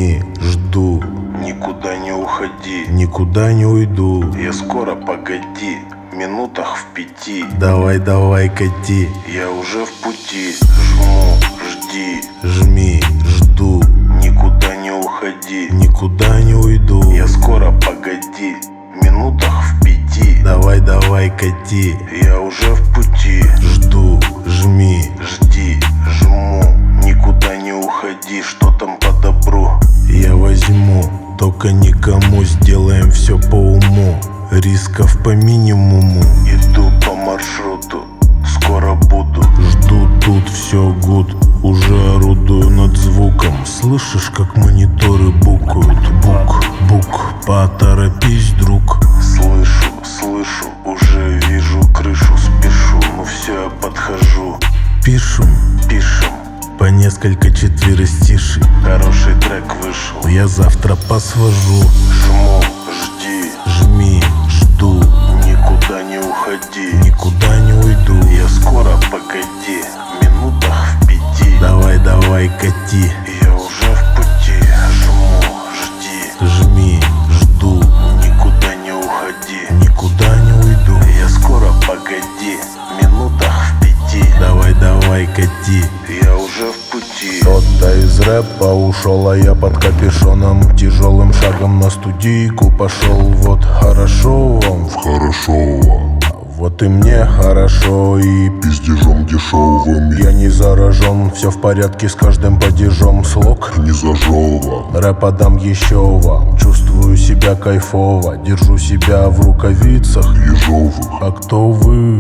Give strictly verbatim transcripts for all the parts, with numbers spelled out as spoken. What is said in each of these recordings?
Жми, жду, никуда не уходи, никуда не уйду. я скоро, погоди, минутах в пяти. Давай, давай, кати, Я уже в пути, жму, жди, жми, жду, никуда не уходи, никуда не уйду. я скоро, погоди, минутах в пяти. Давай, давай, кати, Я уже в пути, жду, жми, жди, жму, никуда не уходи, что там по добру. я возьму, только никому, сделаем все по уму, рисков по минимуму. Иду по маршруту, скоро буду. Жду тут, все гуд, уже орудую над звуком. Слышишь, как мониторы букают? Бук, бук, поторопись, друг. Слышу, слышу, уже вижу крышу, спешу, ну все, я подхожу. Пишем Пишем, по несколько четверостишей, хороший трек вышел. я завтра посвожу. Жму, жди, Жми, жду, никуда не уходи, никуда не уйду. я скоро, погоди, минутах в пяти. Давай, давай, кати, Я уже в пути, жму, жди, жми, жду, никуда не уходи, никуда не уйду. я скоро, погоди, минутах в пяти. Давай, давай, кати. Я уже в пути. Кто-то из рэпа ушел, а я под капюшоном тяжелым шагом на студийку пошел. Вот хорошо вам, Хорошо вам, вот и мне хорошо, и пиздежом дешевым я не заражен. Все в порядке с каждым падежом, слог не зажева. рэпа дам еще вам. Чувствую себя кайфово, держу себя в рукавицах. Ежовых, А кто вы?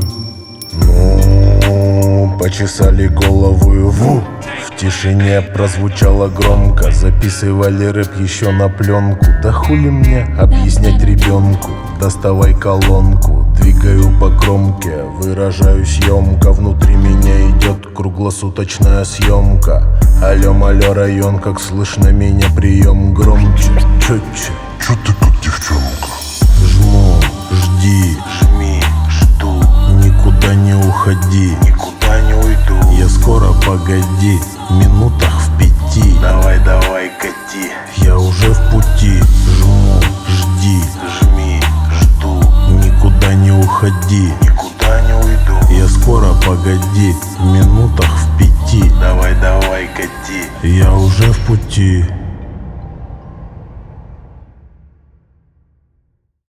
Ну, почесали головы в В тишине прозвучало громко. Записывали рэп еще на пленку. Да хули мне объяснять ребенку? Доставай колонку, двигаю по кромке, выражаюсь емко. Внутри меня идет круглосуточная съемка. Алло, алло, район, как слышно меня? Прием громче, четче. чё ты как девчонка? Жму, жди, Жми, жду, никуда не уходи, никуда не уйду. я скоро, погоди, минутах в пяти. Давай, давай, кати, Я уже в пути, жму, жди, жми, жду, никуда не уходи, никуда не уйду. я скоро, погоди, минутах в пяти. Давай, давай, кати. Я уже в пути.